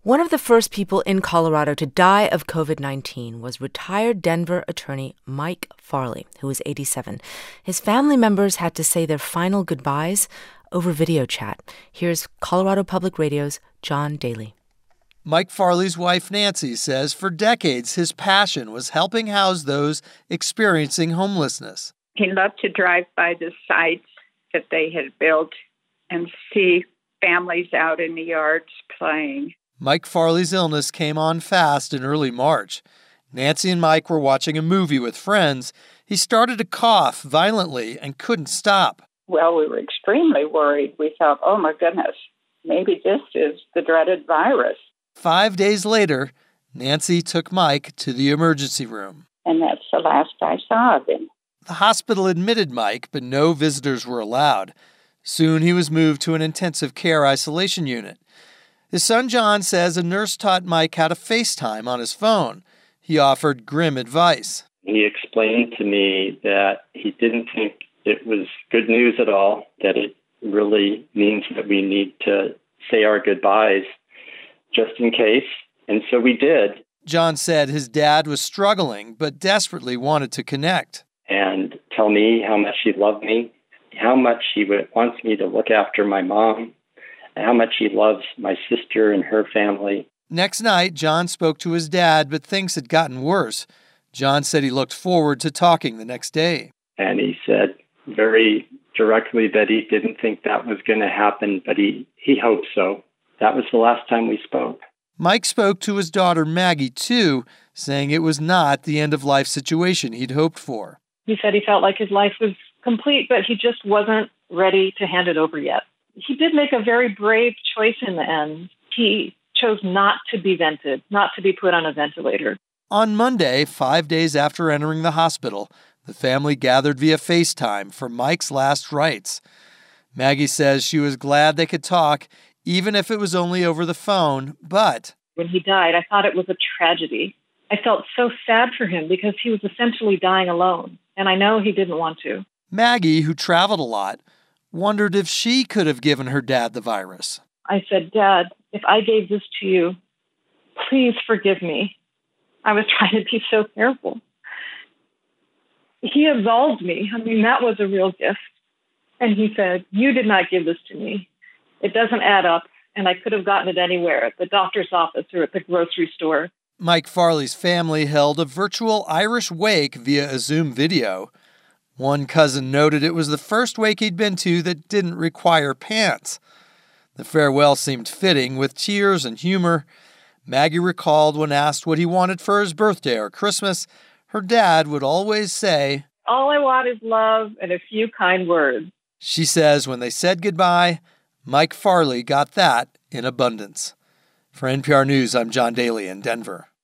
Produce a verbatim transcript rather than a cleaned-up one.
One of the first people in Colorado to die of covid nineteen was retired Denver attorney Mike Farley, who was eighty-seven. His family members had to say their final goodbyes over video chat. Here's Colorado Public Radio's John Daly. Mike Farley's wife, Nancy, says for decades his passion was helping house those experiencing homelessness. He loved to drive by the sites that they had built and see families out in the yards playing. Mike Farley's illness came on fast in early March. Nancy and Mike were watching a movie with friends. He started to cough violently and couldn't stop. Well, we were extremely worried. We thought, oh my goodness, maybe this is the dreaded virus. Five days later, Nancy took Mike to the emergency room. And that's the last I saw of him. The hospital admitted Mike, but no visitors were allowed. Soon he was moved to an intensive care isolation unit. His son John says a nurse taught Mike how to FaceTime on his phone. He offered grim advice. He explained to me that he didn't think it was good news at all, that it really means that we need to say our goodbyes just in case. And so we did. John said his dad was struggling, but desperately wanted to connect. And tell me how much he loved me, how much he wants me to look after my mom, how much he loves my sister and her family. Next night, John spoke to his dad, but things had gotten worse. John said he looked forward to talking the next day. And he said very directly that he didn't think that was going to happen, but he, he hoped so. That was the last time we spoke. Mike spoke to his daughter Maggie, too, saying it was not the end-of-life situation he'd hoped for. He said he felt like his life was complete, but he just wasn't ready to hand it over yet. He did make a very brave choice in the end. He chose not to be vented, not to be put on a ventilator. On Monday, five days after entering the hospital, the family gathered via FaceTime for Mike's last rites. Maggie says she was glad they could talk, even if it was only over the phone, but... When he died, I thought it was a tragedy. I felt so sad for him because he was essentially dying alone, and I know he didn't want to. Maggie, who traveled a lot, wondered if she could have given her dad the virus. I said, Dad, if I gave this to you, please forgive me. I was trying to be so careful. He absolved me. I mean, that was a real gift. And he said, you did not give this to me. It doesn't add up, and I could have gotten it anywhere, at the doctor's office or at the grocery store. Mike Farley's family held a virtual Irish wake via a Zoom video. One cousin noted it was the first wake he'd been to that didn't require pants. The farewell seemed fitting, with tears and humor. Maggie recalled when asked what he wanted for his birthday or Christmas, her dad would always say, all I want is love and a few kind words. She says when they said goodbye, Mike Farley got that in abundance. For N P R News, I'm John Daly in Denver.